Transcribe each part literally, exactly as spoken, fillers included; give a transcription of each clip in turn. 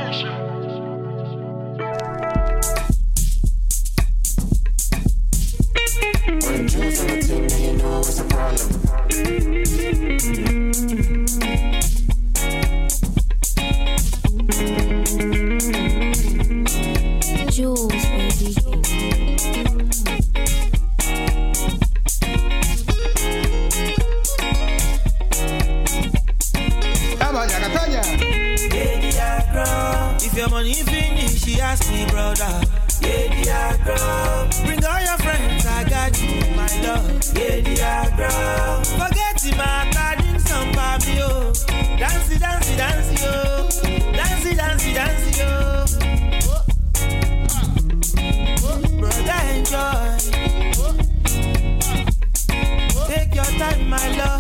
When Jules on the team, then you know it's a problem. Jules, baby. If your money finish, she ask me, brother. Yeah, dear girl. Bring all your friends, I got you, my love. Yeah, dear girl. Forget him, I'm adding some baby, oh. Dancey, dancey, dancey, oh. Dancey, dancey, dancey, oh. Brother, enjoy. Take your time, my love.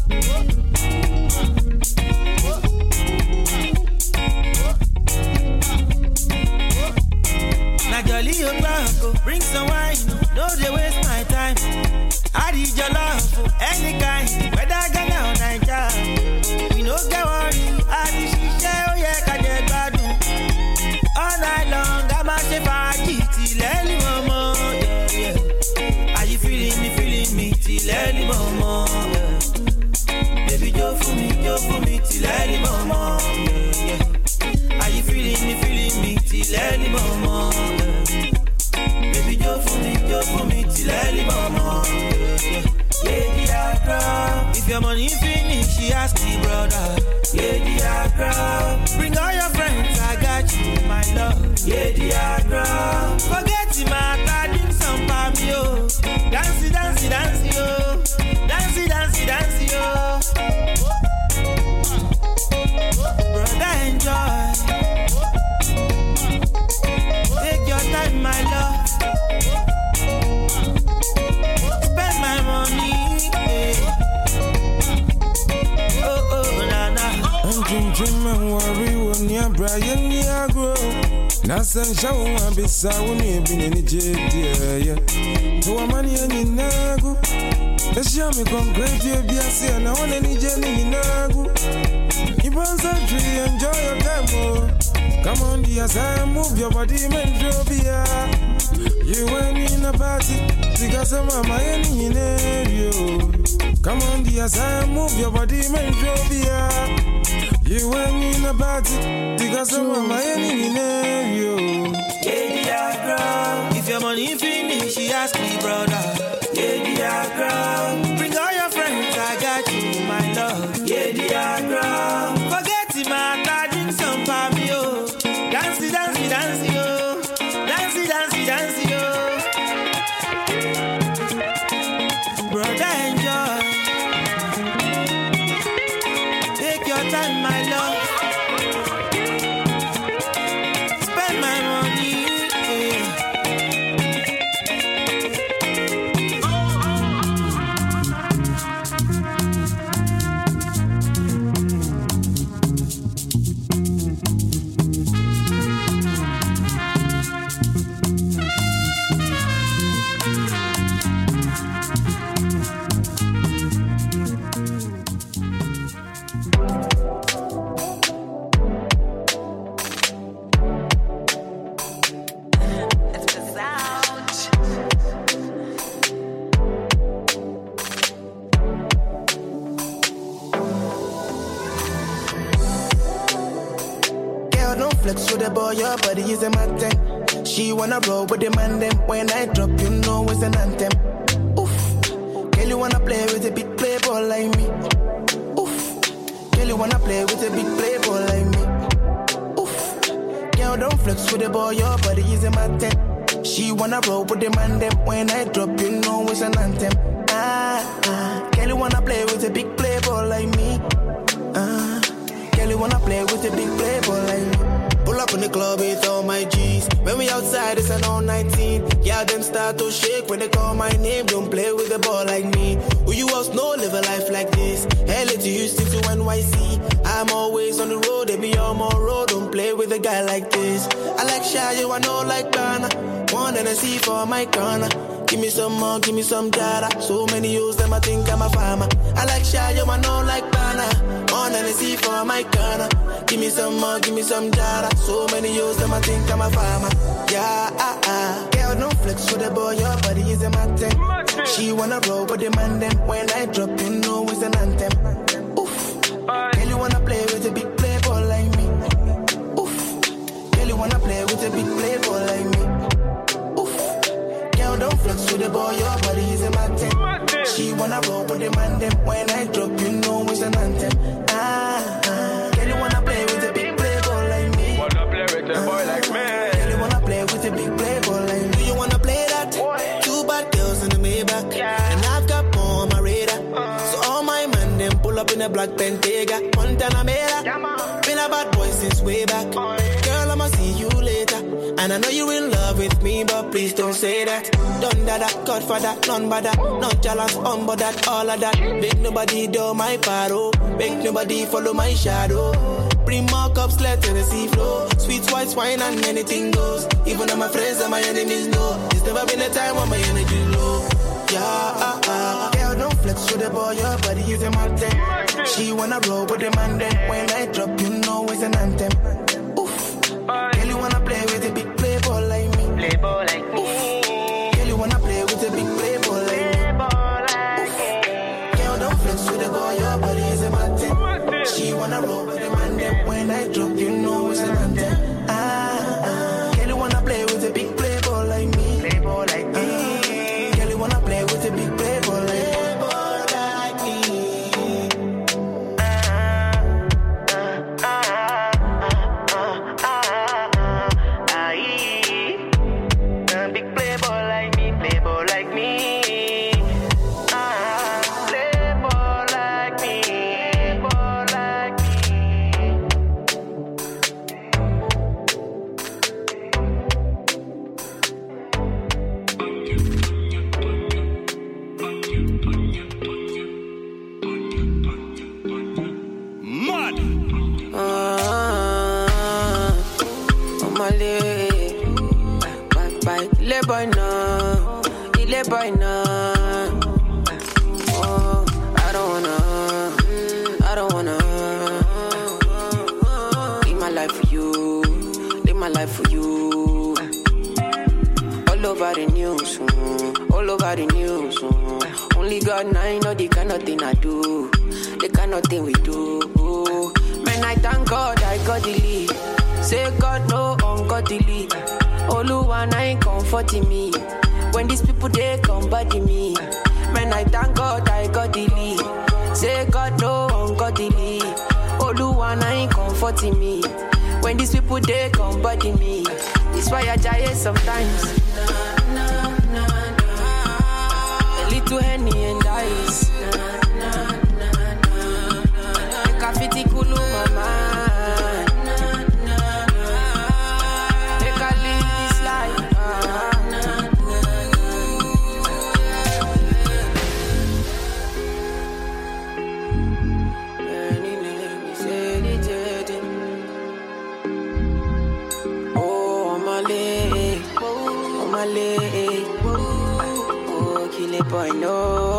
Jolly Obango, bring some wine, no they waste my time. I need your love, any kind, whether Ghana or Nigeria. We no get worry, I need she share, oh yeah, can you bad? All night long, I'm a chef, I eat till early mama, yeah, yeah. Are you feeling me, feeling me till early mama, yeah. Baby, go for me, go for me till early mama, yeah, yeah. Are you feeling me, feeling me till early mama, yeah. Baby, go for me, go for me till early mama. Lady Accra, if your money finish, she ask me, brother. Lady Accra, bring all your friends, I got you, my love. Lady Accra, forget him, I'm adding some baby, oh. Dancey, dancey, dancey, oh. Dancey, dancey, dancey, oh. Brother, enjoy. Take your time, my love. Spend my money. Yeah. Oh, oh, na, na. I'm dreaming and worry when you're Brian, you're grow. Nasan show, I'll be sound, you've been in the jet, yeah. To a money and you nago. Let's show me come great, you'll be a see, and I want any jelly in Nagu. You bounce a tree, enjoy your time, oh. Come on, dear, I move your body, man, Jovia. You went in a party, because I'm a man in you. Come on, dear, I move your body, man, Jovia. You went in a party, because I'm a man in you. Lady Accra, if your money finish, she ask me, brother. Lady Accra, bring all your friends, I got you, my love. Lady Accra, forget him, I'm adding some baby, oh. Dancey, dancey, dancey, oh. Dancey, dancey, dancey, oh. Brother, enjoy. Take your time, my love. Spend my money, yeah. Flex with the boy, your body is a matter. She wanna roll with the man them. When I drop, you know it's an anthem. Oof, girl, you wanna play with a big playboy like me. Oof, girl, you wanna play with a big playboy like me. Oof, girl, don't flex with the boy, your body is a matter. She wanna roll with the man them. When I drop, you know it's an anthem. Ah, ah, girl, you wanna play with a big playboy like me. Ah, girl, you wanna play with a big playboy like me. Pull up in the club with all my G's. When we outside, it's an all nineteen. Yeah, them start to shake when they call my name. Don't play with the ball like me. Who you else know live a life like this? L A to Houston to N Y C. I'm always on the road, they be on my road. Don't play with a guy like this. I like Shy, you I know like Ghana. One and I see for my corner. Give me some more, give me some data. So many use them, I think I'm a farmer. I like Shy, you I know like Ghana. More than a sea for my corner. Give me some more, give me some data. So many years, them I think I'm a farmer. Yeah, ah, ah. Girl, don't flex with the boy, your body is a matter. She wanna roll with the man, then when I drop, you know it's an anthem. Oof. Girl, you wanna play with a big playboy like me. Oof. Girl, you wanna play with a big playboy like me. Oof. Girl, don't flex with the boy, your body is a matter. She wanna roll with the man, then when I drop, you know it's an anthem. Ah, ah. Girl, you wanna play with a big playboy like me. Wanna play with a boy like me. Girl, you wanna play with a big playboy like me. Do you wanna play that? Two bad girls in the Maybach, and I've got more on my radar. So all my men them pull up in a black Bentayga, Montana Mera. Been a bad boy since way back. Girl, I'ma see you later. And I know you in love with me, but please don't say that. Done that, that, Godfather, none but that. Not jealous, um, but that, all of that. Make nobody do my paro. Make nobody follow my shadow. Bring more cups, let the sea flow. Sweet white wine and anything goes. Even though my friends and my enemies know. There's never been a time when my energy low. Yeah, ah, ah. Girl, don't flex with the boy, your body is a mountain. She wanna roll with the man, then when I drop, you know it's an anthem. Oof. Girl, you wanna play with a big playboy like me. Playboy like me. Girl, you wanna play with a big playboy like me. Oof. Girl, don't flex with the boy, your body is a mountain. She wanna roll with the man, then when I drop, you know it's an anthem. Ah, ah. Girl, you wanna play with a big playboy like me. Playboy like me. Girl, you wanna play with a big playboy like me. Boy now, ile boy now. Oh, I don't wanna, I don't wanna. Live my life for you, live my life for you. All over the news, all over the news. Only God and I know the kind of thing I do, the kind of thing we do. Man, I thank God I got the lead. Say God no ungodly. Oluwa ain't comforting me. When these people they come body me. Man, I thank God I got the lead. Say God no ungodly. Oluwa ain't comforting me. When these people they come body me. It's why I die sometimes. A little Henny and ice. Make a fitty cool my mind. Oh, kill it, boy, no.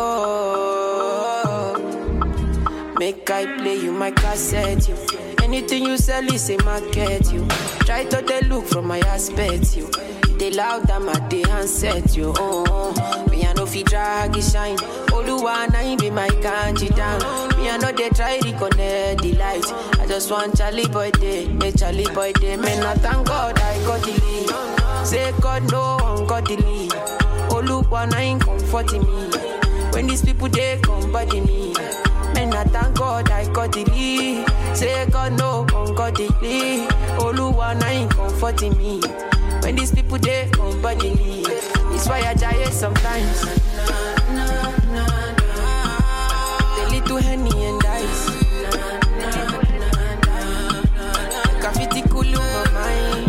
Make I play you my cassette, you. Anything you sell is a market, you. Try to they look from my aspect, you. They loud them at the handset, you. Oh, me I know fi drag it shine. Oluwa na be my kanji down. Me I know they try to connect the light. I just want Charlie boy day, make Charlie boy day. Man, I thank God I got the lead. Say God no ungodly. Oluwa ain't comforting me. When these people they come body me. Man, I thank God I got the lead. Say God no ungodly. Oluwa ain't comforting me. When these people they come body me. It's why I die sometimes. The little Henny and ice. Graffiti cool my mind.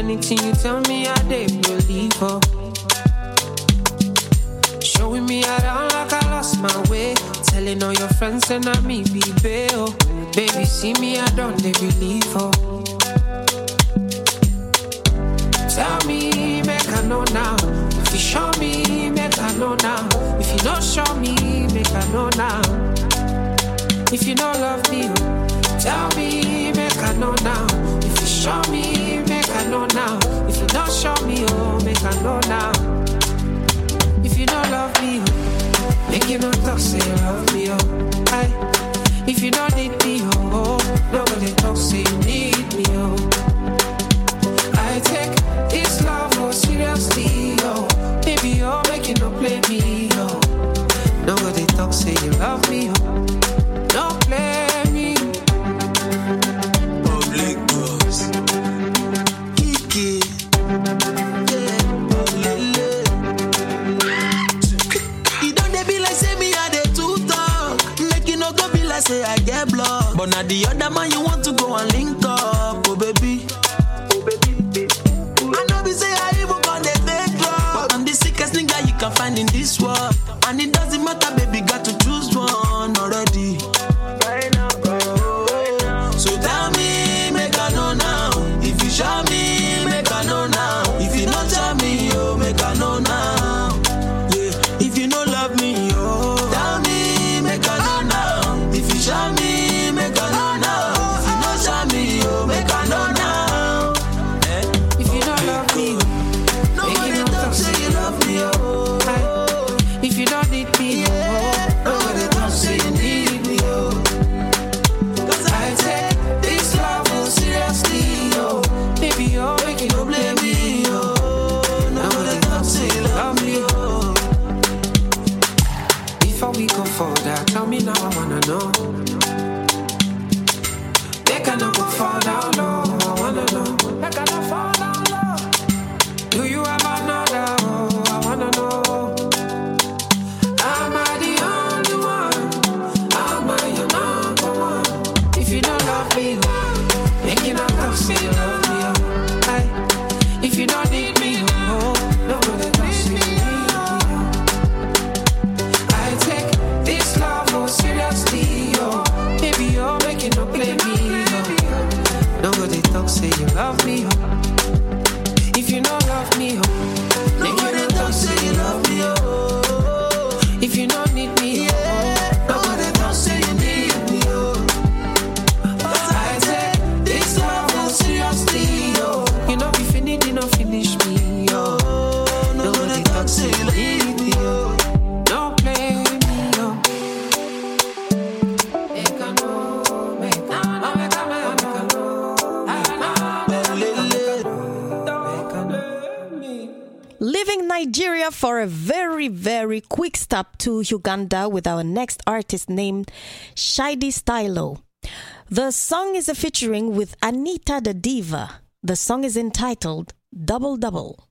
anything you tell me, I dey believe her. Showing me around like I lost my way. Telling all your friends and I me be bail. Baby, see me, I don't they believe her. Tell me, make I know now. If you show me, make I know now. If you don't show me, make I know now. If you don't love me, tell me, make I know now. If you show me, make I know now. If you don't show me, oh, make I know now. If you don't love me, oh, make you not talk, say you love me, oh. Aye. If you don't need me, oh, nobody talk, say you need me, oh. I take this love oh seriously, oh. Baby, oh, make you not play me, oh. Nobody talk, say you love me, oh. Don't play me. Public boss. Kiki. Yeah, oh, lele. You don't they be like say me I dey too talk. Make you no go be like say I get blocked. But now the other man you want to go and link up, oh baby. Oh baby. I know be say I even gon' dey fake drop. But I'm the sickest nigga you can find in this world. And it doesn't matter, baby, got to choose one already. Show me, make I know now. If you don't tell me, oh, make I know now. Yeah, if you don't love me, oh, tell me, make I know now. If you show me, make I know now. If you don't show me, oh, make I know now. Eh? If you don't love me, nobody talk say you love me, oh. Aye. If you don't need me, yeah, oh, nobody talk say you need me, oh. Cause I take this love oh seriously, oh. Baby, oh, make you no blame me, oh. Nobody talk say you love me, oh. Before we go further, tell me now, I wanna know. They cannot go fall down low, I wanna know. They cannot fall down low. Do you have another, oh, I wanna know. Am I the only one? Am I your number one? If you don't love me, oh, make you not talk say you love me. If you don't need me, oh, nobody does need me, oh. I take this love oh seriously, oh. Baby, oh, make you no play me, oh. Nobody talk, say you love me, oh. If you don't love me, oh, make you no talk, say you love me, oh. If you don't need me, oh, nobody talk, say you need me, oh. I take this love oh seriously, oh. You know if you need, you know finish me, oh. Nobody talk, say you need me, oh. Don't play me, oh. Make I know, make I know, make I know, make I know, make I know. Leaving Nigeria for a very, very quick stop to Uganda with our next artist named Shady Stylo. The song is a featuring with Anita the Diva. The song is entitled Double Double.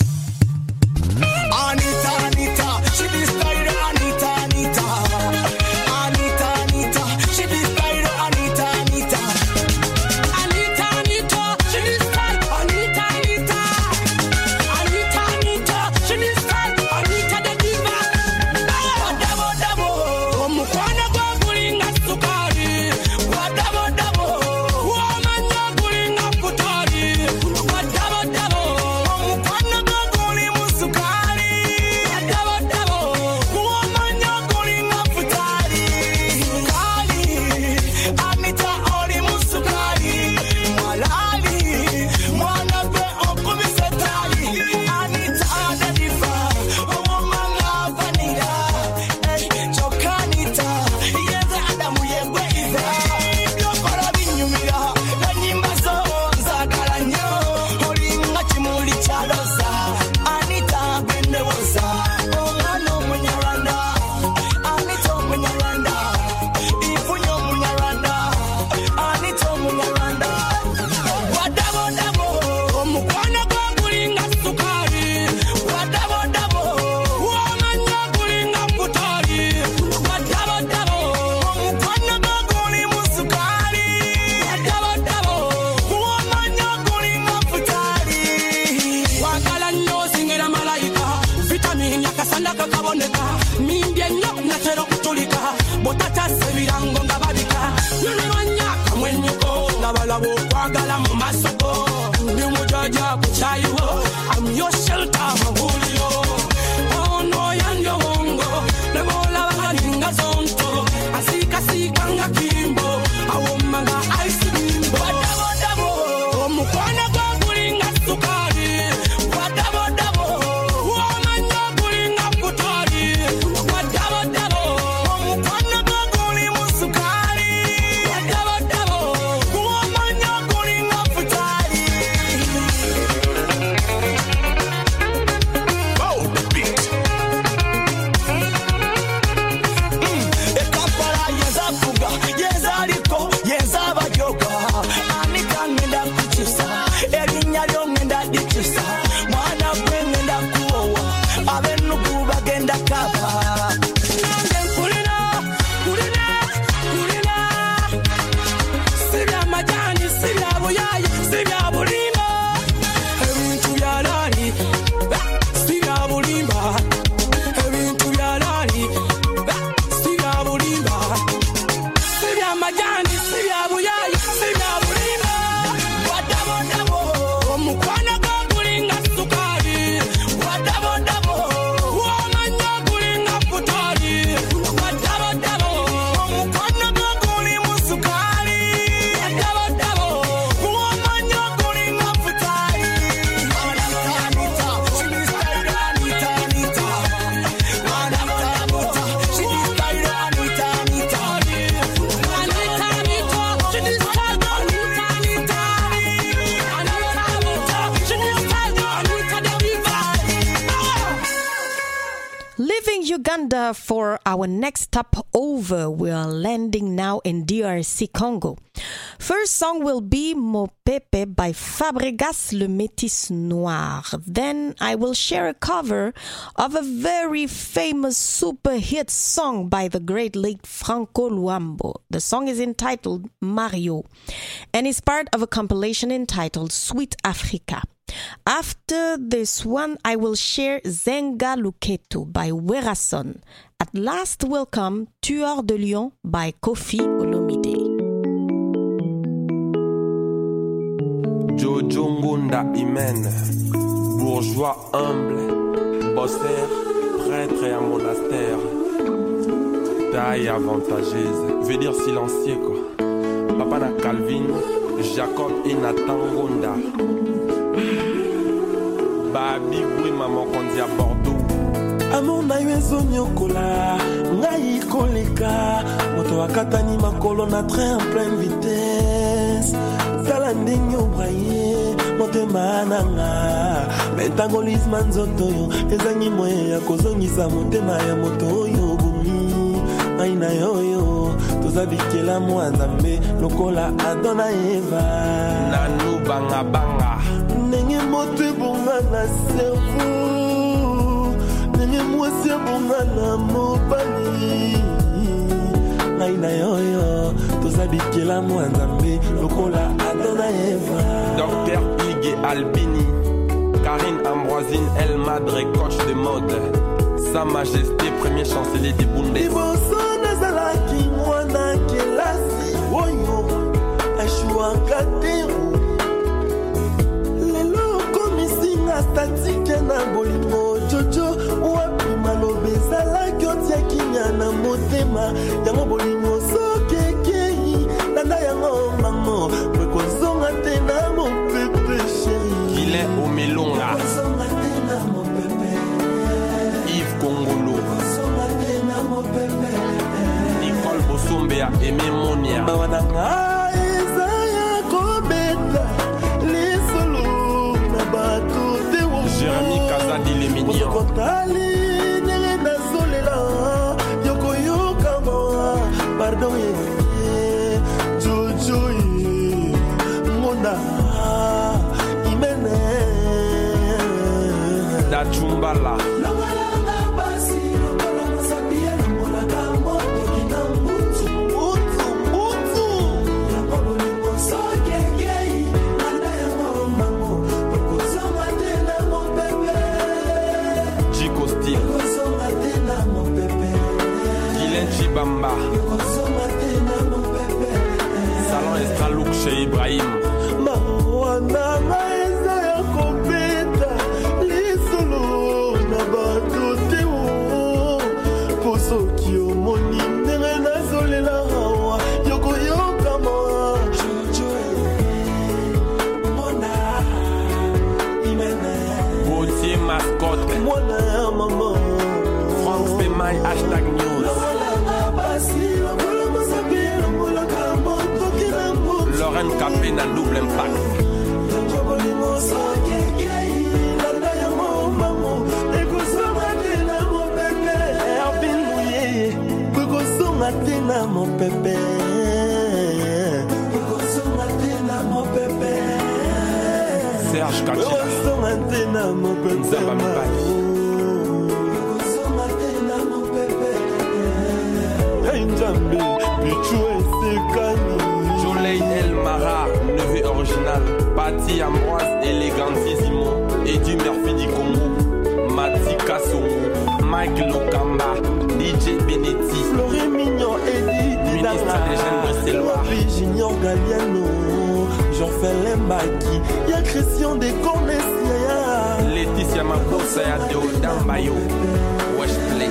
Anita, Anita, she be style, Anita, Anita. Anita, Anita, she be style, Anita, Anita. Anita, Anita, she be style, Anita, Anita. Anita, Anita, she be style, Anita the Diva. Double, double, omukwana gwa gulinga sukari. Double, double, wamanya gulinga kutari. Double, double, omukwana gwa gulinga sukari. Double, double, wamanya gulinga kutari. Sukari, Anita oli musukari. Mwalali, mwana gwe okubisetali. Anita the Diva, omwana vanilla. Eh, choka Anita, yeze Adamu yegwe ive. Byokora binyumira, na nyimba zo nzagala nnyo. Olinga kimuli kya roza, Anita gwe nnewoza. Omwana Omunyarwanda, Anita Omunyarwanda. Ifunye Omunyarwanda, Anita Omunyarwanda. Wadabodabo, omukwano gwa gulinga sukari. Wadabodabo, wamanya gulinga kutali. Wadabodabo, omukwano gwa guli mu sukari. Wadabodabo, wamanya gulinga kutali. chisa mwana kwengenda kuowa abenuku bagenda kaba kulina kulina kulina sibya majani sibya buyayi sibya bulimba ebintu byalali sibya bulimba ebintu byalali sibya bulimba sibya majani sibya buyayi sibya bulimba wadabo dabo omukwana gogulinga sukali wadabo dabo wamanya gulinga futali wadabo dabo omukwana gogulinga sukali wadabo dabo wamanya gulinga futali Anita, she be style Anita, Anita. Wadabo dabo, she be style Anita, Anita. Anita, Anita, she be style Anita, Anita. Anita, Anita, she be style Anita, the Viva. Leaving Uganda for our next stop over, we are landing now in D R C Congo. First song will be Mopepe by Fabregas Le Métis Noir. Then I will share a cover of a very famous super hit song by the great late Franco Luambo. The song is entitled Mario and is part of a compilation entitled Sweet Africa. After this one, I will share Zenga Luketo by Werason. At last will come Tueur de Lion by Kofi Olomide. Jojo Ngunda Imen, bourgeois humble, bosser, prêtre et à monastère, taille avantageuse, veut dire silencieux quoi. Papa na Calvin, Jacob et Nathan Ngunda. Babi oui maman kondi à Bordeaux. Amour na yo ezonyokola, ngai koleka, moto akatani makolo na train en pleine vitesse. Zala ndenge obraye, motema nanga, metabolisme nzoto yo, ezangi moye ya kozongisa motema ya moto oyo bumi. Ngai na yo yo, tozabikela mwa Nzambe, lokola Adona Eva. Nanu banga banga. Nenge moto ebonga na cerveau, nenge mwasi ebonga na mobali. Ngai na yo yo, tozabikela mwa Nzambe, lokola Adona Eva. Docteur Hugues Albini, Karine Ambroisine El Madre, coach de mode. Sa Majesté, premier chancelier du Bundes. Liboso nazalaki mwana kelasi oyo ashuaka tero. Lelo komisinga statike na bolingo jojo wapi malobe ezalaki otiaki na motema yango bolingo sokekei nanda yango mamo wekozonga te na mopepe sheri Kile Omelonga, wekozonga te na mopepe Yves Kongolo, wekozonga te na mopepe Nicole Bosombea, Aimé Monia. bawananga eza ya kobeta lisolo na bato te wo Jérémy Kazadi les mignons. kotali ndenge nazolela yokoyoka moa pardon ye jojo ye ngona imene Dachumbala, Chico Steel, Guylaine Chibamba, Salon Estralouk chez Ibrahim. mawananga eza ya kobeta lisolo na bato te o po soki omoni ndenge nazolela awa yokoyoka moa Gauthier Mascotte, mwana ya mama Franck Semaille, hashtag news. Lorraine Capé na double impact. Serge Kachi. Soleil El Mara, neveu original, Patti Ambroise, élégantissimo, Eddie Murphy du Congo, Mati Kassongo, Mike Lokamba, D J Benetti, Floré Mignon, Eddie ministre des jeunes bruxellois, Junior Galliano, Jean-Félix Maki, y'a Christian de Cornesia, Laetitia Makosa, Deodan Bayo, Westplay,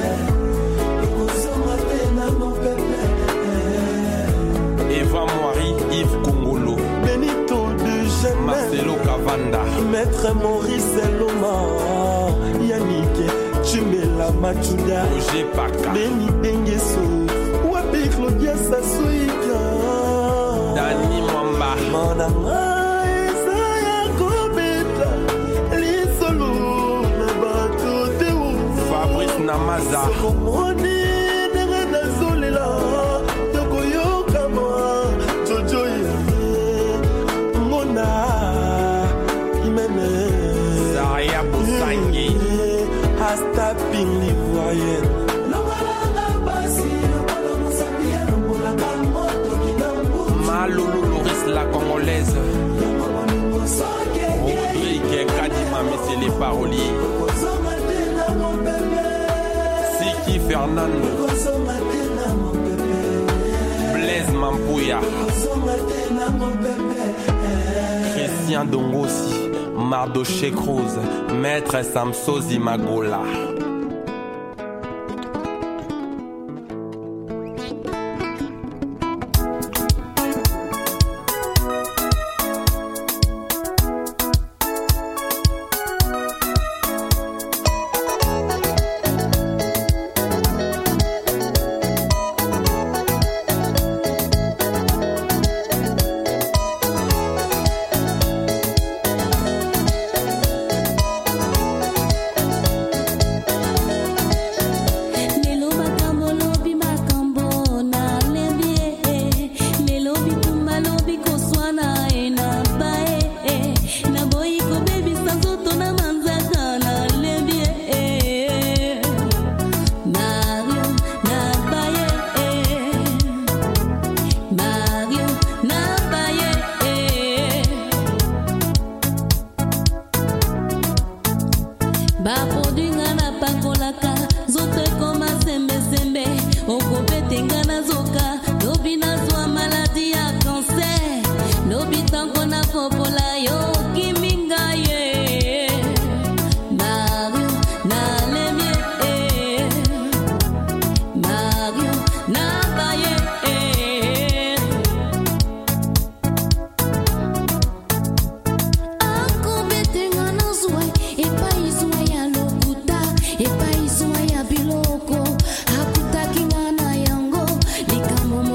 Eva Moiri, Yves Kongolo, Benito de Genève, Marcelo Cavanda, Maître Maurice Loma, Yannick Chimela Machuda, Roger Paka, Beni Dengeso, Wabi Claudia Sassoika, Dani Mwamba, Mananga Isaya Kobeta, Lisolo Nabato Teo, Fabrice Namaza, Sokomoni Nereda Zolela, Tokoyo Kama, Jojo Mona, Imene, Zaria Boussangi, Hasta Ping l'Ivoirienne. Malolo Loris la Congolaise, Rodrigue Kadima, messieurs les paroliers, Siki Fernando, Blaise Mampouya, Christian Dongosi, Mardoché Cruz, Maître Samsozi Magola. Biloko, hakutaki ngana yango, likamu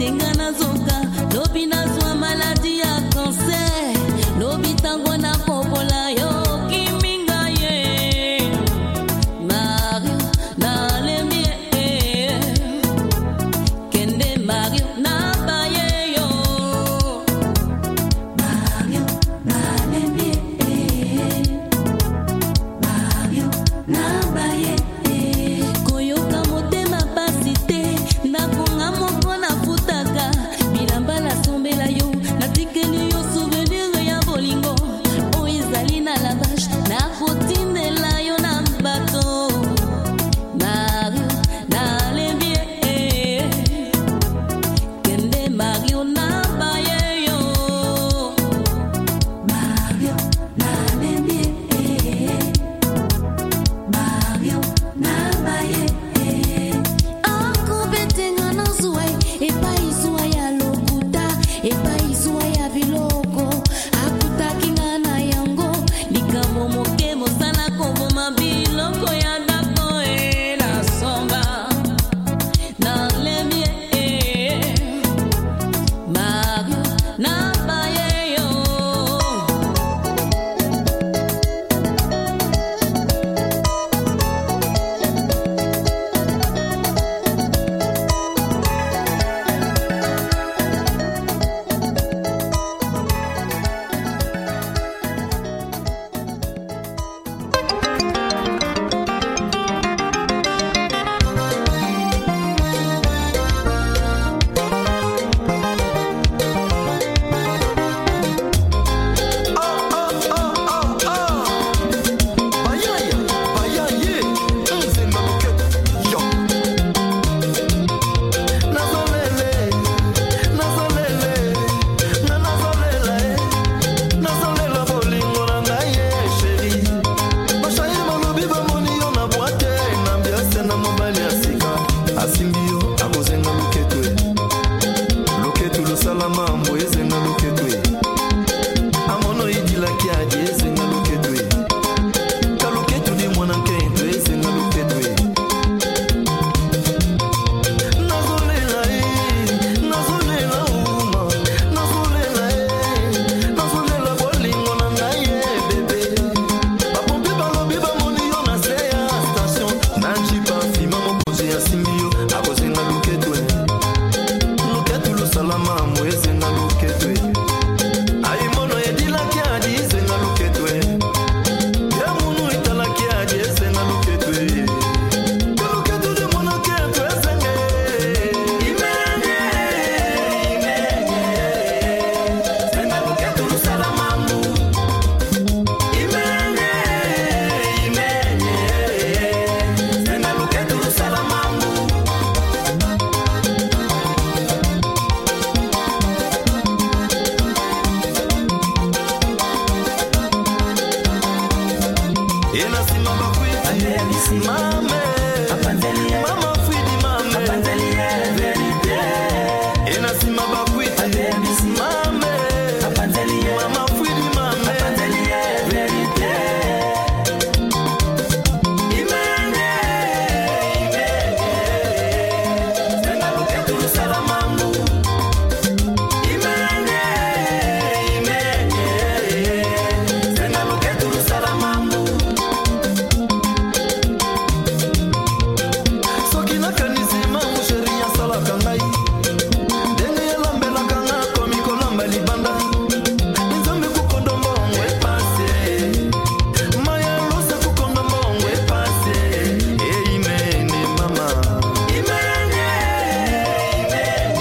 Imene,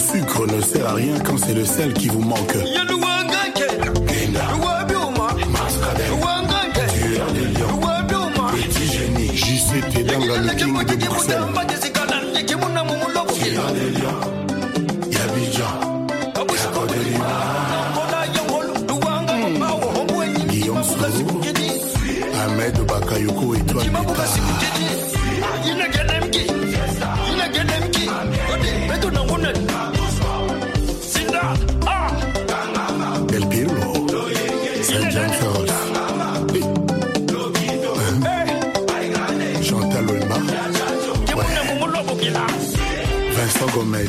sucre ne sert à rien quand c'est le sel qui vous manque. Petit génie, J C T dans le king de Bruxelles. Guillaume Soro, Ahmed Bakayoko, étoile d'État. Del Piero, Saint-Jean Charles, Chantal Olma, Vincent Gomez.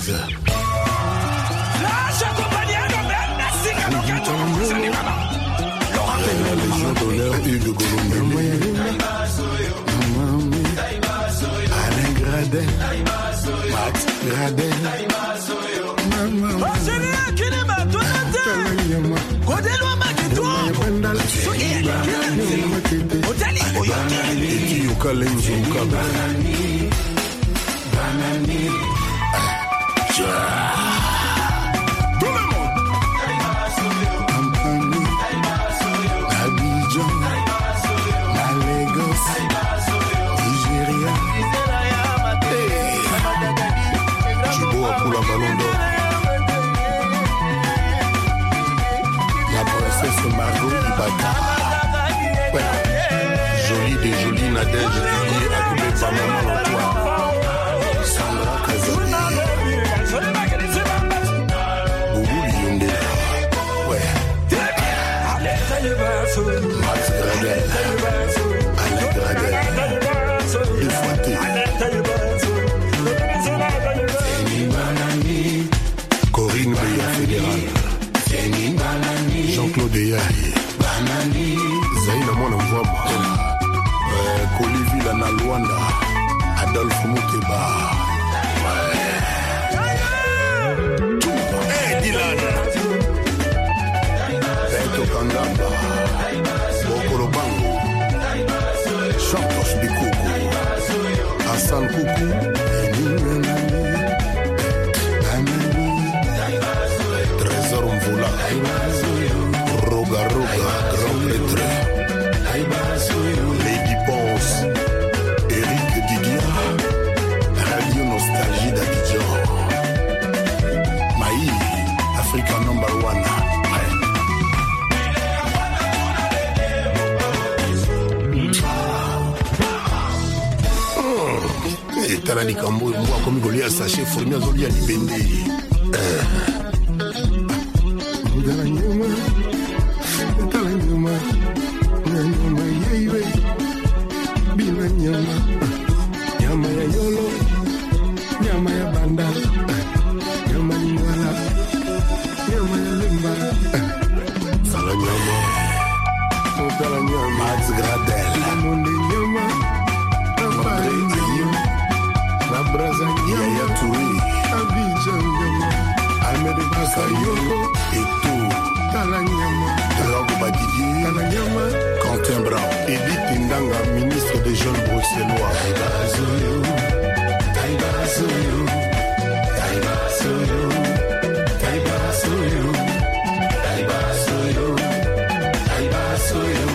La Légion d'honneur Hugues Golomé, Alain Gradel, Max Gradel, Eti Okalenzo Banani, Banani, tout le monde. Abidjan, la Lagos, Nigeria. Djibo a pour la ballon d'or. La princesse Margot Ibaka. Ouais. Jolie des jolies Nadège Didier accoupé par maman Antoine. Sandra Kazadi. Boubou Liyonde. Ouais. Max Gradel, Alain Gradel, deux fois T. Corinne Beya Fédéral, Jean-Claude Yaye, Zaïna Mwana Mvwama, Kolivila na Luanda, Adolphe Mouteba. Hey Dylan, Beto Kangamba, Bokolo Bango, Santos Bikoko, Hassan Koukou, Trésor Mvola, Roga Roga, Grand Prêtre, Lady Ponce, Eric Didia, Radio Nostalgie d'Abidjan, Maï, Africa number one. Tala likambo mwa komi golia sachet fourmi azolia libende. Tala nyama, tala nyama, nyama yewe, bila nyama, nyama ya yolo, nyama ya banda, nyama nyingwala, nyama ya limba. Tala nyama, tala nyama, Max Gradel, monde nyama, André Ayo. Braza Yaya Touré, Abidjan Nyama, Ahmed Bakayoko, et tout. Talanyama, Drago Badidier, Talanyama, Quentin Brown, Edith Ndanga, ministre des Jeunes Bruxellois. Taïba Azoyo, Taïba Azoyo, Taïba Azoyo, Taïba Azoyo, Taïba Azoyo, Taïba Azoyo.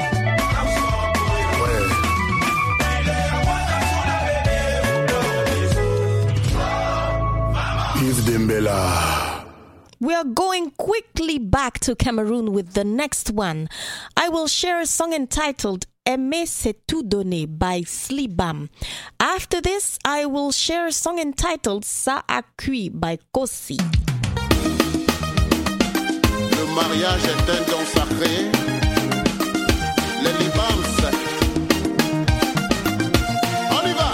We are going quickly back to Cameroon with the next one. I will share a song entitled Aimer c'est tout donner by Slibam. After this, I will share a song entitled Ça a cuit by Kossi. Le mariage est un don sacré. Les Libams. On y va.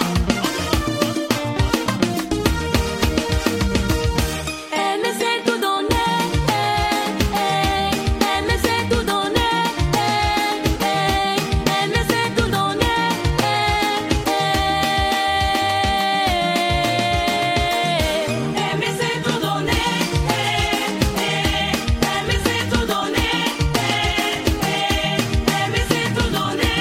Donner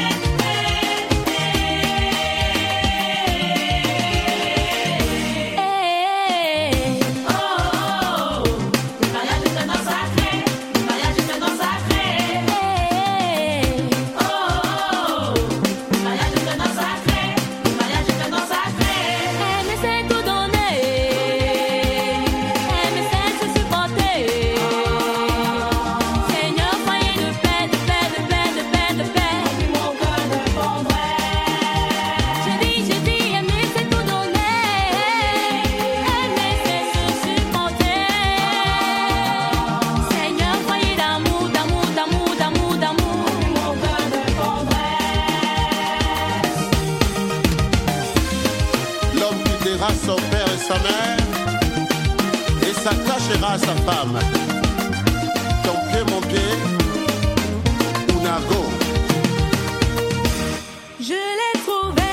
cachera sa femme. Ton pied, mon pied, Unago. Je l'ai trouvé,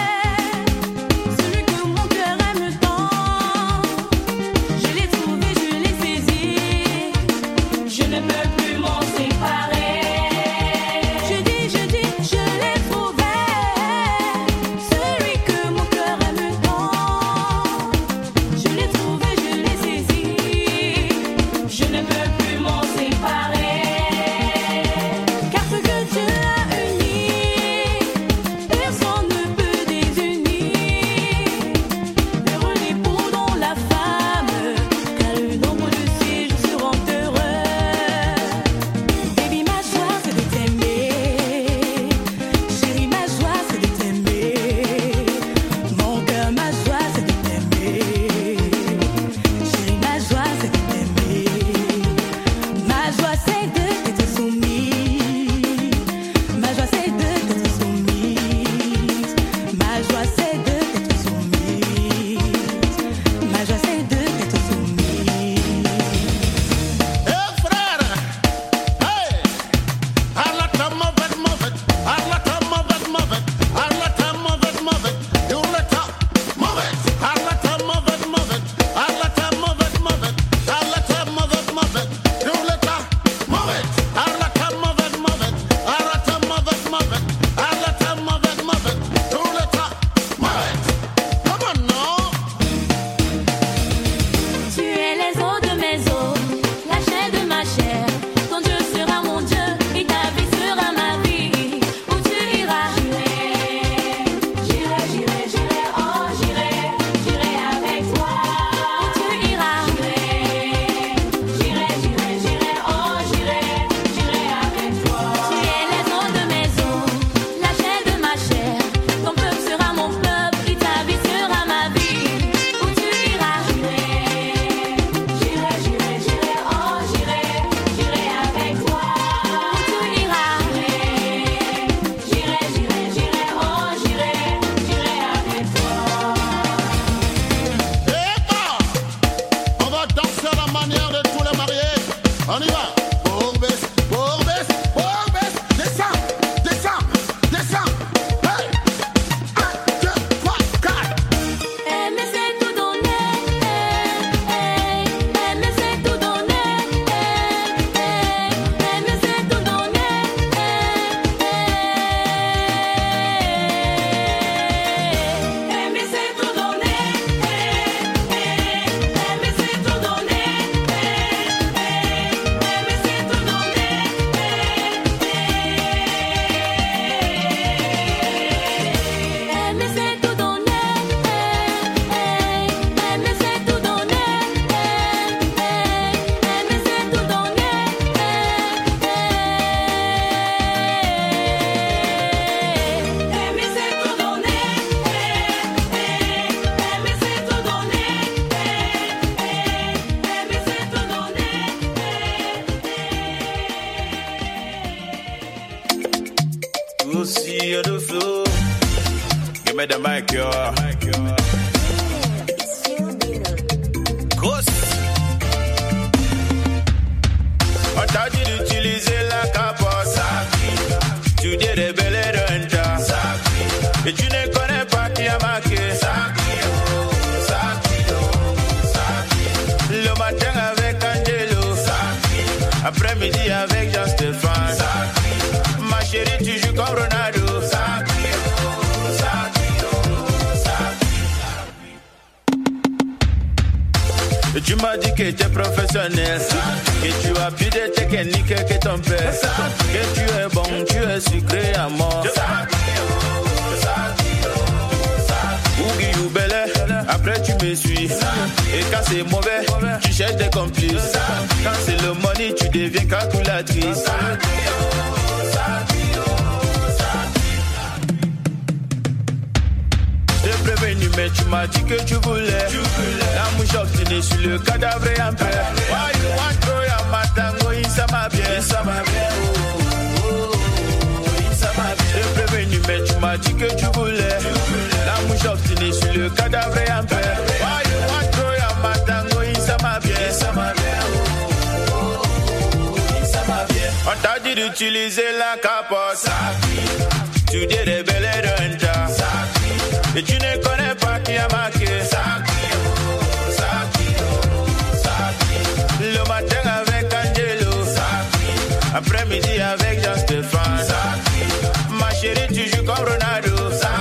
celui que mon cœur aime tant. Je l'ai trouvé, je l'ai saisi, je ne peux plus m'en séparer. Je dis, je dis, je l'ai trouvé, celui que mon cœur aime tant. Je l'ai trouvé, je l'ai saisi, je ne peux plus m'en séparer. Car ce que Dieu a uni, personne ne peut désunir. Heureux l'époux dont la femme, car le nombre de ses jours seront heureux. Baby, ma joie c'est de t'aimer. Chérie, ma joie c'est de t'aimer. Mon cœur, ma joie c'est de t'aimer. Chérie, ma joie c'est de t'aimer. Ma joie c'est de t'être soumise. Ma joie c'est de t'être soumise. Ma joie c'est de t'être soumise. Ma joie c'est de t'être soumise. Hey frère, hey, Arlata move it, move it, Arlata move it, move it, Arlata move it, move it, you let up, move it, Arlata move it, move it, Arlata move it, move it, Arlata move it, move it, you let up, move it, Arlata move it, move it, Arlata move it, move it, Arlata move it, move it, you let up, move it. Come on now. Tu es les eaux de mes eaux, la chair de ma chair. Ton Dieu sera mon Dieu et ta vie sera ma vie. Où tu iras, j'irai, j'irai, j'irai, j'irai, oh j'irai, j'irai avec toi. Où tu iras, j'irai, j'irai, j'irai, j'irai, oh j'irai, j'irai avec toi. Tu es les eaux de mes eaux, la chair de ma chair. Ton peuple sera mon peuple et ta vie sera ma vie. Où tu iras, j'irai, j'irai, j'irai, j'irai, oh j'irai, j'irai avec toi. Où tu iras, j'irai, j'irai, j'irai, oh j'irai, j'irai avec toi. Eh ben, on va danser à la manière de tous les mariés. On y va. Bourbès, bourbès, bourbès. Descends, descends, descends. Hey, un, deux, trois, quatre. Aimer c'est tout donner, aimer c'est tout donner, aimer c'est tout donner, aimer c'est tout donner, aimer c'est tout donner, aimer c'est tout donner. Aimer c'est tout donner, aimer c'est tout donner, aimer c'est tout donner, aimer c'est tout donner, aimer c'est tout donner, aimer c'est tout donner. We'll see you the floor. Give me the mic, yo. Ghost. On t'a dit d'utiliser la capote. Tu dis révéler d'un tas. Et tu ne connais pas qui a marqué. Le matin avec Angelo. Après-midi avec Jean-Stéphane. Ma chérie, tu joues comme Ronaldo. Et tu m'as dit que tu es professionnel, que tu as plus de technique que ton père, que tu es bon, tu es sucré à mort. Ougi ou Belé, après tu me suis. Et quand c'est mauvais, tu cherches des complices. Quand c'est le money, tu deviens calculatrice. Je t'ai prévenu, mais tu m'as dit que tu voulais. La mouche obstinée sur le cadavre et en paix. Why you want to ya matango, ça m'a bien, ça m'a bien. Je t'ai prévenu, mais tu m'as dit que tu voulais. La mouche obstinée sur le cadavre et en paix. Why you want to ya matango, ça m'a bien. d'utiliser la capote. Tu dis des belles renta. Et tu ne connais pas qui a marqué. Le matin avec Angelo. Après-midi avec Jean-Stéphane. Ma chérie, tu joues comme Ronaldo.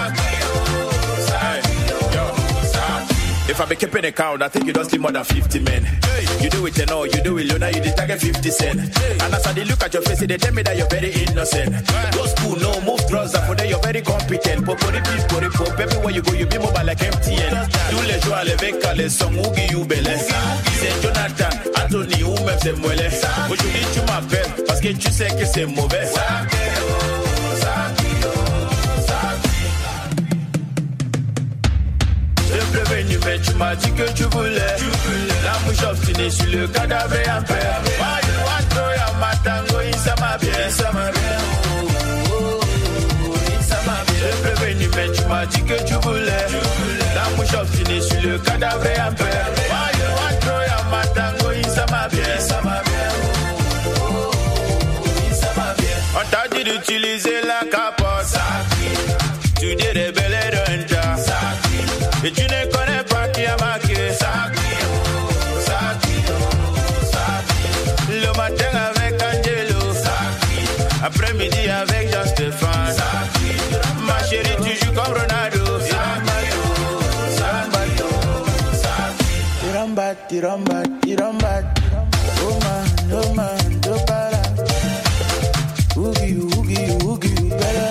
If I be keeping a count, I think you don't sleep more than fifty men. Hey. You do it and all, you do it alone, now you did target fifty cent. Hey. And as I look at your face, they tell me that you're very innocent. Hey. Go school, no, move drugs, and for that you're very competent. Popori, please, pori, pop, everywhere you go, you be mobile like M T N. Do les jours, les vecs, les sons, Ougi, you belle. C'est Jonathan, Anthony, ou même c'est Mouelle. Aujourd'hui, tu m'appelles, parce que tu sais que c'est mauvais. Prévenu, mais tu m'as dit que tu voulais. Tu voulais. La mouche obstinée sur le cadavre et en paix. Why you want to ya matango, ça m'a bien, ça m'a bien. Oh, oh, oh, ça m'a bien. Je prévenu, mais tu m'as dit que tu voulais. Tu voulais. La mouche obstinée sur le cadavre et en paix. Why you want to ya matango, ça m'a bien, ça m'a bien. Oh, oh, oh, ça m'a bien. On t'a dit d'utiliser la capote. Tu dis des belles renta. Et tu ne connais pas qui a marqué. Le matin avec Angelo. Après-midi avec Jean-Stéphane. Ma chérie, tu joues comme Ronaldo. Tirambat, tirambat, tirambat. Oh man, oh man, do para. Oogie, oogie, oogie, better.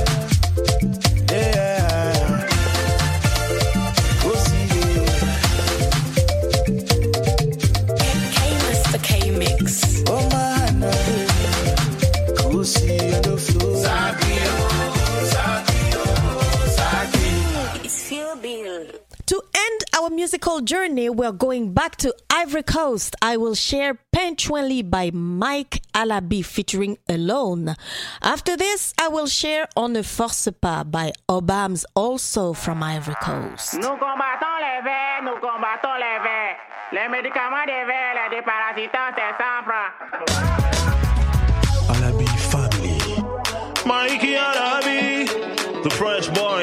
To end our musical journey, we're going back to Ivory Coast. I will share Penchwenli by Mike Alabi featuring Alone. After this, I will share On ne force pas by Obams, also from Ivory Coast. Nous combattons les vers, nous combattons les vers. Les médicaments des vers, les déparasitants, c'est cent francs. Alabi family. Mikey Alabi, the fresh boy.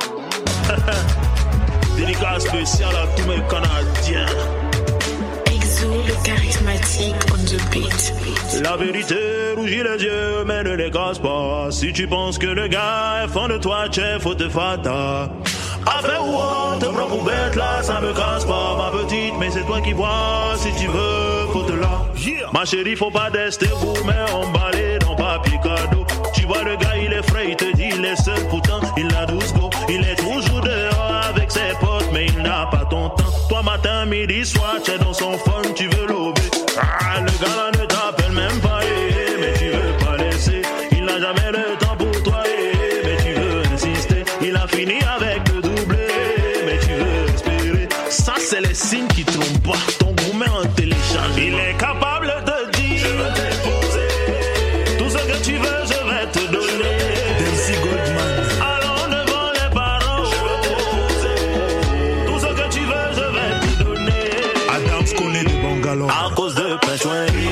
Dédicace spéciale à tous mes Canadiens. Exo, le charismatique on the beat. La vérité rougit les yeux, mais ne les casse pas. Si tu penses que le gars est fan de toi, chef, faut te fata. Affaire ou on te prend pour bête là, ça me casse pas, ma petite, mais c'est toi qui vois. Si tu veux, faut te là. Yeah. Ma chérie, faut pas d'ester vous, mais emballé dans papier cadeau. Tu vois, le gars, il est frais, il te dit, il est seul, pourtant, il a douze go. Il est toujours dehors avec ses potes, mais il n'a pas ton temps. Toi, matin, midi, soir, tu es dans son fun, tu veux lober. Ah, le gars là ne t'appelle même pas, eh, mais tu veux pas laisser. Il n'a jamais le temps pour toi, eh, mais tu veux insister. Il a fini avec le doublé, mais tu veux espérer. Ça, c'est les signes qui trompent pas. Ton gourmet en télécharge. Il est capable de dire, je veux t'épouser. Tout ce que tu veux, je vais te donner. Dempsey Goldman. Allons devant les parents. Je veux t'épouser. Tout ce que tu veux, je vais te donner. Adams connaît de bons galons. À cause de Penchwenli.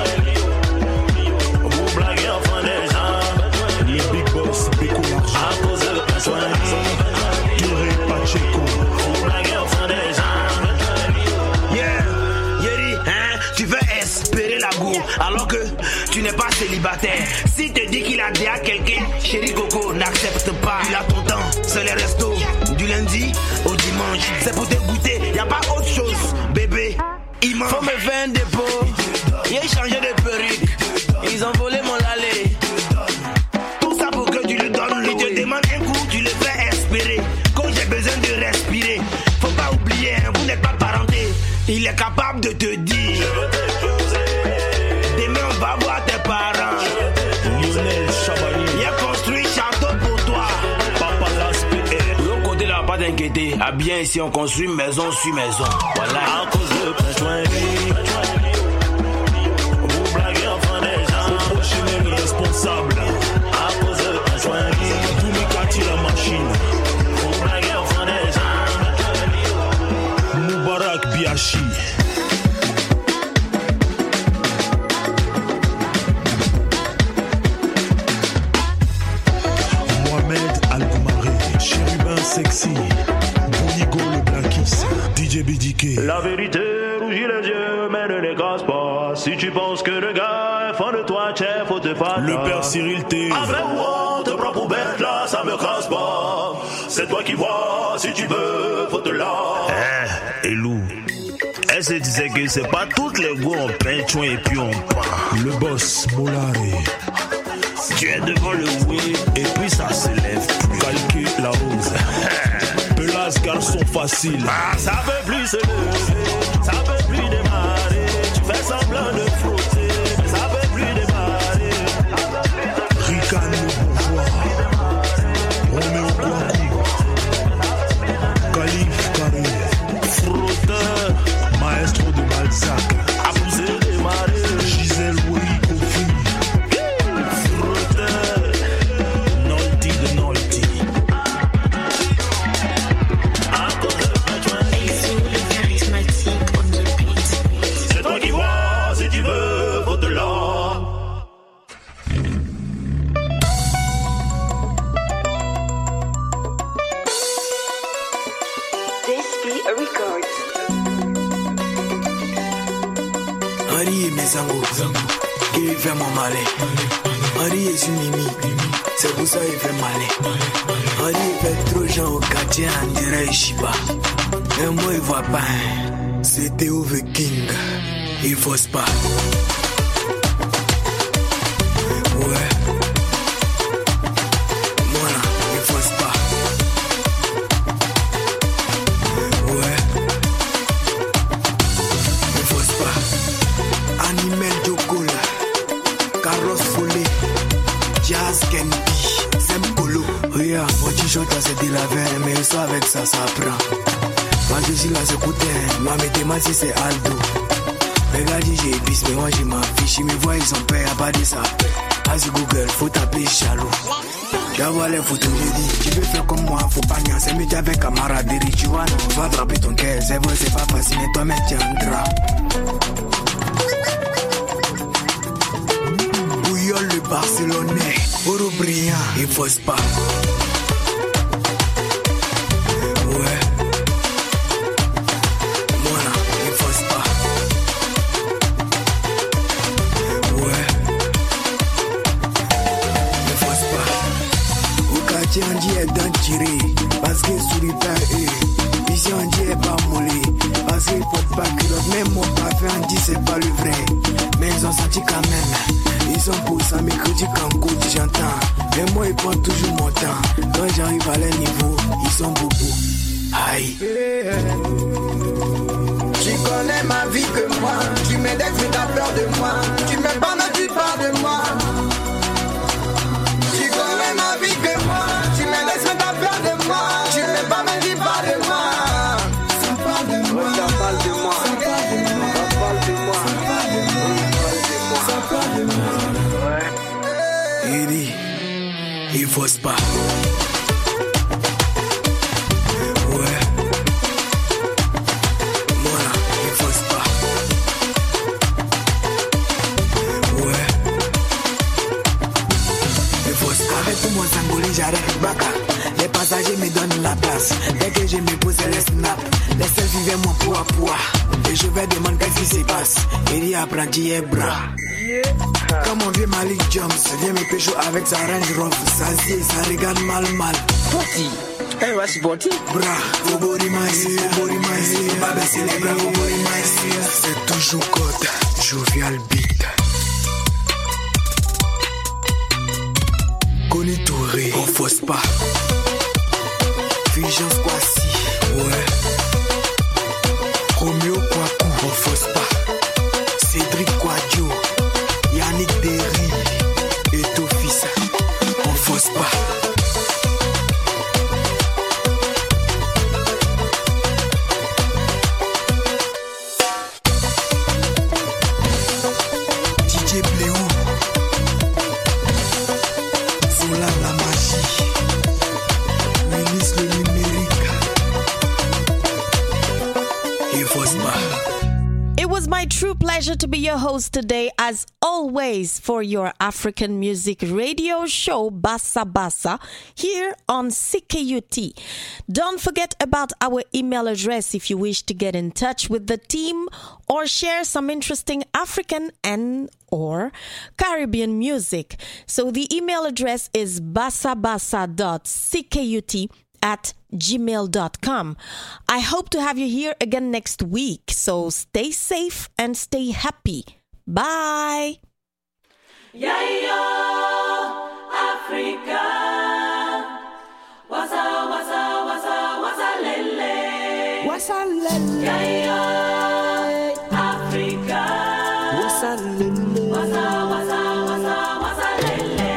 Vous blaguez enfin des gens. Les big boss, Beko l'argent. À cause de Penchwenli. Touré Pacheco. Vous blaguez enfin des gens. Yeah, Yeri, hein, tu veux espérer la go alors que tu n'es pas célibataire. Si te dit qu'il a déjà quelqu'un, chérie Coco, n'accepte pas. Il a ton temps, c'est les restos, du lundi au dimanche. C'est pour te goûter, y a pas autre chose, bébé. Il m'en faut me faire un dépôt. J'ai changé de perruque, ils ont volé mon lalé. Tout ça pour que tu lui donnes. Il te demande un coup, tu le fais espérer. Quand j'ai besoin de respirer, faut pas oublier, hein, vous n'êtes pas parenté. Il est capable de te dire, demain on va voir tes parents. Lionel Chabani. Il a construit château pour toi. Papa l'aspect. L'autre côté là, pas t'inquiéter. À bien ici, on construit maison sur maison. Voilà. À cause de Penchwenli. Vous blaguez enfin des gens. Faut prochainer le responsable. À cause de Penchwenli. Tounikati la machine. Vous blaguez enfin des gens. Moubarak Biachi. la vérité, rougis les yeux, mais ne les casse pas. Si tu penses que le gars est fan de toi, chef, faut te faire. Le père Cyril T. Après ou on te prend pour bête, là, ça me casse pas. C'est toi qui vois, si tu veux, faut te la. Eh, Elou. Est-ce que tu sais que c'est pas toutes les go on peint et puis on part. Le boss Molari. Tu es devant le oui et puis ça se lève plus. Calquer la rose. Pelas garçon facile. Ah, ça peut plus se lever, ça peut plus démarrer. Tu fais semblant de frotter, mais ça peut plus démarrer. Ricane le bourgeois. Roméo Kouakou. Khalif Karim. Frotteur. Maestro de Balzac. A pousser démarrer. Gisèle Woi Kofi. Frotteur. Nolty de Nolty. C'est toi qui vois, si tu veux, faut te la. This be a record. Marie et mes angos, qui fait mon malin. Marie est sur Mimi, c'est pour ça qu'il fait malin. Marie fait trop gens au quartier, on dirait Shiba. Mais moi il voit pas, c'était Ove King, il fausse pas. Ouais. Moi là, il fausse pas. Ouais. Il fausse pas. Animal Jokola, Carlos Foley, Jazz Kendi, Zembolo. Regarde, mon t-shirt c'est de la veille, mais ça avec ça, ça prend. Moi je suis là, c'est côté, ma météma si c'est Aldo. Regarde, j'ai épice, mais moi j'ai ma fiche. Ils me voient, ils ont peur, y'a pas de ça. Vas-y Google, faut taper Chalot. J'envoie les photos, j'ai dit, tu veux faire comme moi, faut pas niaiser, mais t'es avec camaraderie, tu vois, non, va attraper ton cœur, c'est vrai, c'est pas facile, mais toi-même tiendras. Bouillol le Barcelonais, Oro brillant, il fausse pas. Ouais. Moi là, il fausse pas. Ouais. Il fausse pas. Au quartier, on dit est d'un tiré, parce que souris pas eux. Ici, on dit est pas moulé, parce qu'il porte pas culotte. Même mon parfum, on dit c'est pas le vrai. Mais ils ont senti quand même. Ils sont pour ça, mes critiques en cours, j'entends. Mais moi, ils prennent toujours mon temps. Quand j'arrive à leur niveau, ils sont beaucoup. Aïe. Tu connais ma vie que moi. Tu m'aides, mais t'as peur de moi. Tu m'aimes pas, mais tu parles de moi. Tu connais ma vie que moi. Tu m'aides, mais t'as peur de moi. Tu m'aimes pas, mais tu parles de moi. Ça parle de moi. Ça parle de moi. Ça parle de moi. Ça parle de moi. Ça parle de moi. Ouais. Il dit, il fausse pas. Ouais. Moi là, il fausse pas. Ouais. Il fausse pas. Avec tout mon sangolé, j'arrête Baka. Les passagers me donnent la place. Dès que je me pose les snaps, les selfies viennent mon poids poids. Et je vais demander qu'est-ce qui se passe. Il dit apprenti et bras. Comme mon vieux Malik Jones vient me pécho avec sa Range Rover. Ça zie, ça regarde mal mal. Poti, eh ouais c'est poti. Bra, Fobori Maïs, Fobori Maïs. Pas baisser les bras, Fobori Maïs. C'est toujours code, jovial beat. Connu Touré, on fausse pas. Fulgence Kwasi, ouais. Roméo Kouakou, on fausse pas. Cédric Kouadio, Yannick Derry et Tofisa, on fausse pas. D J Bléou, Zola la magie, ministre le numérique, il fausse pas. It was my true true pleasure to be your host today, as always, for your African music radio show, Bassa Bassa, here on C K U T. Don't forget about our email address if you wish to get in touch with the team or share some interesting African and or Caribbean music. So the email address is bassabassa dot ckut at gmail dot com. I hope to have you here again next week. So stay safe and stay happy. Bye. Yeah, yo, Africa. Wasa, wasa, wasa, wasa, lele. Wasa, lele. Yeah, yo, Africa. Wasa, lele. Wasa, wasa, wasa, wasa, lele.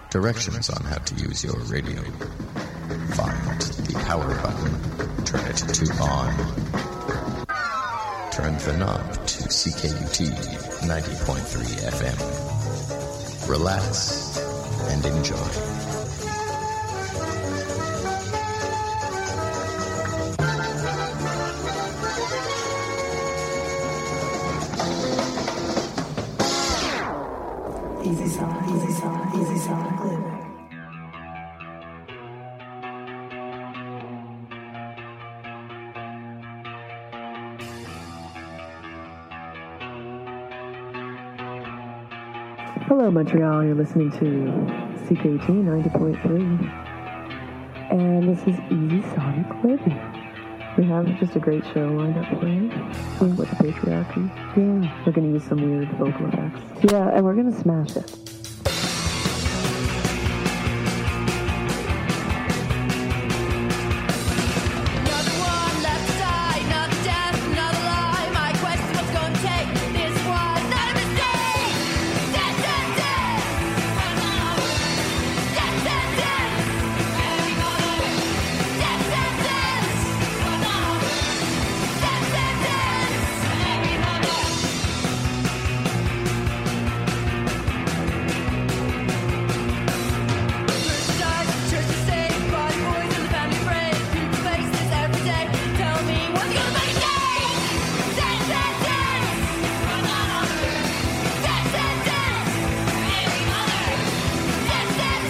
Directions on how to use your radio. Find the power button. Turn it to on. Turn the knob to C K U T ninety point three F M. Relax and enjoy. Easy song, easy song, easy sonic living. Hello, Montreal. You're listening to C K T ninety point three. And this is Easy Sonic Living. We have just a great show lined up for you. With the patriarchy. Yeah, we're going to use some weird vocal effects. Yeah, and we're going to smash it.